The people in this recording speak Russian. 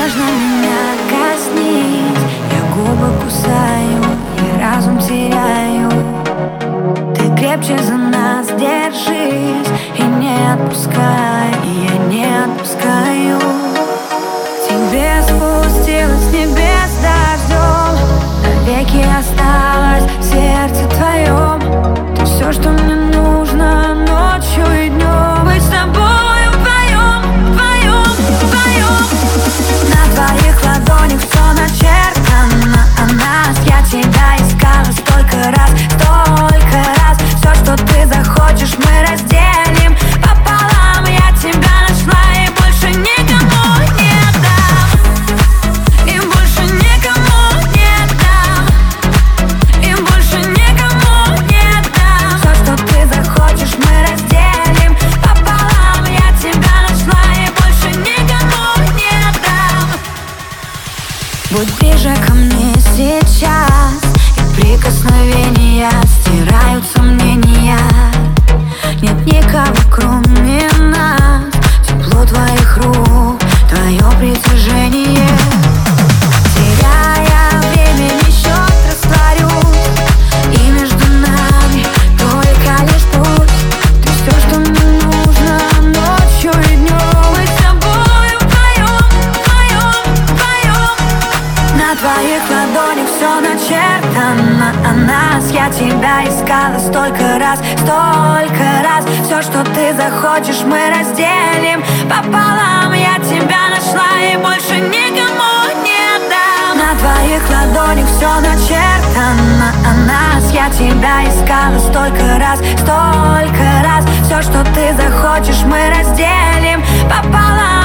Нежно меня коснись, я губы кусаю, я разум теряю. Ты крепче за нас держись и не отпускай, и я не отпускаю. К тебе спустилась с небес дождем, навеки осталась в сердце твоем. Ты все, что мне нужно ночью и днем. Быть с тобою вдвоем, вдвоем, вдвоем. На твоих ладонях все начертано о нас. Я тебя искала столько раз, столько раз. Все, что ты захочешь, мы разделим пополам. Я тебя нашла и больше никому не дам. И больше никому не дам. И больше никому не дам. Все, что ты захочешь, мы разделим пополам. Я тебя нашла и больше никому не дам. Будь ближе ко мне сейчас, и прикосновения стирают сомнения. Нет никого, кроме нас. Тепло твоих рук, твое притяжение. Теряя времени счет, растворюсь, и между нами только лишь пусть. Ты все, что мне нужно ночью и днем. Мы с тобою вдвоем, вдвоем, вдвоем. На твоих ладонях все начертано о нас. Я тебя искала столько раз, столько раз. Все, что ты захочешь, мы разделим пополам. Я тебя нашла и больше никому не дам. На твоих ладонях все начертано о нас. Я тебя искала столько раз, столько раз. Все, что ты захочешь, мы разделим пополам.